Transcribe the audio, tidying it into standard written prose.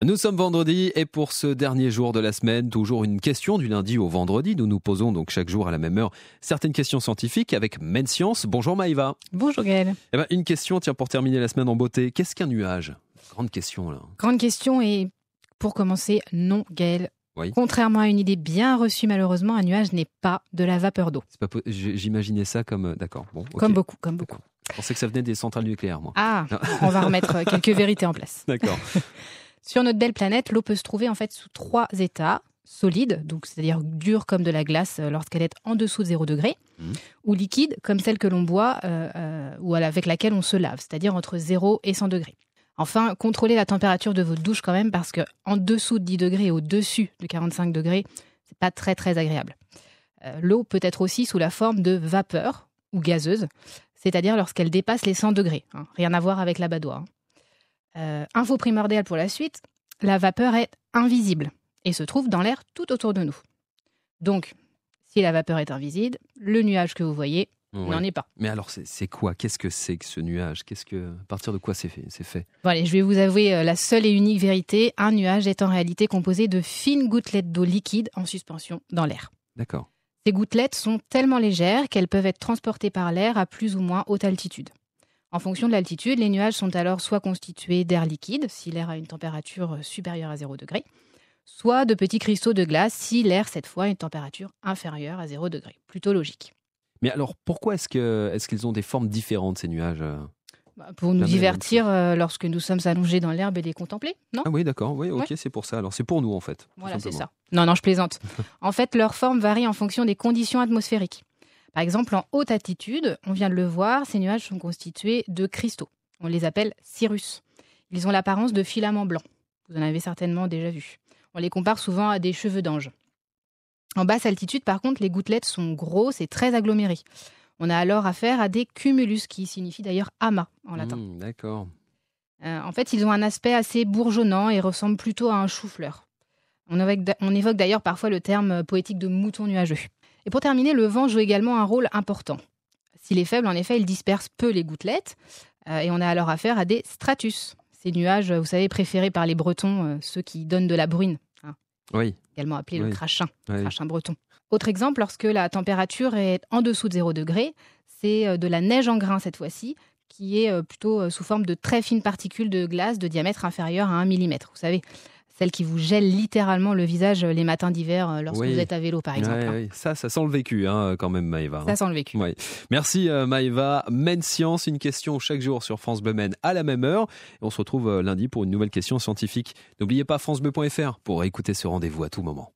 Nous sommes vendredi et pour ce dernier jour de la semaine, toujours une question du lundi au vendredi. Nous nous posons donc chaque jour à la même heure certaines questions scientifiques avec Menscience. Bonjour Maïva. Bonjour Gaël. Une question, tiens, pour terminer la semaine en beauté. Qu'est-ce qu'un nuage ? Grande question là. Grande question et pour commencer, non Gaël. Oui. Contrairement à une idée bien reçue malheureusement, un nuage n'est pas de la vapeur d'eau. J'imaginais ça comme... D'accord. Bon, okay. Comme beaucoup. Je pensais que ça venait des centrales nucléaires, moi. Ah, on va remettre quelques vérités en place. D'accord. Sur notre belle planète, l'eau peut se trouver en fait sous 3 états. Solide, donc c'est-à-dire dure comme de la glace lorsqu'elle est en dessous de 0 degré, ou liquide comme celle que l'on boit ou avec laquelle on se lave, c'est-à-dire entre 0 et 100 degrés. Enfin, contrôlez la température de votre douche quand même parce que en dessous de 10 degrés et au-dessus de 45 degrés, c'est pas très très agréable. L'eau peut être aussi sous la forme de vapeur ou gazeuse, c'est-à-dire lorsqu'elle dépasse les 100 degrés. Rien à voir avec la badoie. Info primordiale pour la suite, la vapeur est invisible et se trouve dans l'air tout autour de nous. Donc, si la vapeur est invisible, le nuage que vous voyez n'en est pas. Mais alors, c'est quoi ? Qu'est-ce que c'est que ce nuage ? À partir de quoi c'est fait ? Bon, allez, je vais vous avouer la seule et unique vérité. Un nuage est en réalité composé de fines gouttelettes d'eau liquide en suspension dans l'air. D'accord. Ces gouttelettes sont tellement légères qu'elles peuvent être transportées par l'air à plus ou moins haute altitude. En fonction de l'altitude, les nuages sont alors soit constitués d'air liquide, si l'air a une température supérieure à 0 degré, soit de petits cristaux de glace, si l'air, cette fois, a une température inférieure à 0 degré. Plutôt logique. Mais alors, pourquoi est-ce qu'ils ont des formes différentes, ces nuages ? Pour nous divertir lorsque nous sommes allongés dans l'herbe et les contempler, non ? Ah oui, d'accord, oui, ok, ouais. C'est pour ça. Alors, c'est pour nous, en fait. Voilà, c'est ça. Non, je plaisante. En fait, leur forme varie en fonction des conditions atmosphériques. Par exemple, en haute altitude, on vient de le voir, ces nuages sont constitués de cristaux. On les appelle cirrus. Ils ont l'apparence de filaments blancs. Vous en avez certainement déjà vu. On les compare souvent à des cheveux d'ange. En basse altitude, par contre, les gouttelettes sont grosses et très agglomérées. On a alors affaire à des cumulus, qui signifie d'ailleurs amas en latin. D'accord. En fait, ils ont un aspect assez bourgeonnant et ressemblent plutôt à un chou-fleur. On évoque d'ailleurs parfois le terme poétique de mouton nuageux. Et pour terminer, le vent joue également un rôle important. S'il est faible, en effet, il disperse peu les gouttelettes et on a alors affaire à des stratus. Ces nuages, vous savez, préférés par les Bretons, ceux qui donnent de la bruine. Oui. Également appelé le crachin, oui. Crachin breton. Autre exemple, lorsque la température est en dessous de 0 degré, c'est de la neige en grains cette fois-ci, qui est plutôt sous forme de très fines particules de glace de diamètre inférieur à 1 mm. Vous savez, celle qui vous gèle littéralement le visage les matins d'hiver lorsque vous êtes à vélo, par exemple. Oui. Ça sent le vécu quand même, Maïva. Ça sent le vécu. Ouais. Merci Maïva. Menscience, une question chaque jour sur France Bleu Maine à la même heure. Et on se retrouve lundi pour une nouvelle question scientifique. N'oubliez pas francebleu.fr pour écouter ce rendez-vous à tout moment.